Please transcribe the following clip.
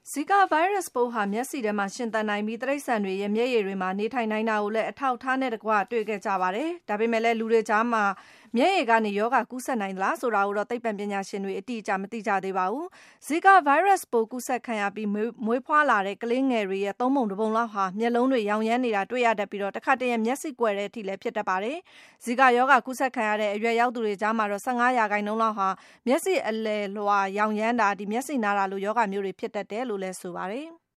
ဇီကာဗိုင်းရပ်စ်ပိုးဟာမျက်စိထဲမှာရှင်သန်နိုင်ပြီးတိရစ္ဆာန်တွေရဲ့မျက်ရည်တွေမှာနေထိုင်နိုင်တာကိုလည်းအထောက်အထားနဲ့တကွတွေ့ခဲ့ကြပါတယ်။ဒါပေမဲ့လည်းလူတွေကြားမှာမျက်ရည်ကနေရောဂါကူးစက်နိုင်သလားဆိုတာကိုတော့သိပ္ပံပညာရှင်တွေအတိအကျမသိကြသေးပါဘူး။ဇီကာဗိုင်းရပ်စ်ပိုးကူးစက်ခံရပြီးမွေးဖွားလာတဲ့ကလေးငယ်တွေရဲ့3 ပုံ 1 ပုံလောက်ဟာမျက်လုံးတွေရောင်ရမ်းနေတာတွေ့ရတတ်ပြီးတခါတရံမျက်စိကွယ်တဲ့အထိလည်းဖြစ်တတ်ပါတယ်။ဇီကာရောဂါကူးစက်ခံရတဲ့အရွယ်ရောက်သူတွေကြားမှာတော့15% လောက်ဟာမျက်စိအလယ်လွှာရောင်ရမ်းတာမျက်စိနာတာလိုရောဂါမျိုးတွေဖြစ်တတ်တယ်လို့လည်းဆိုပါတယ်။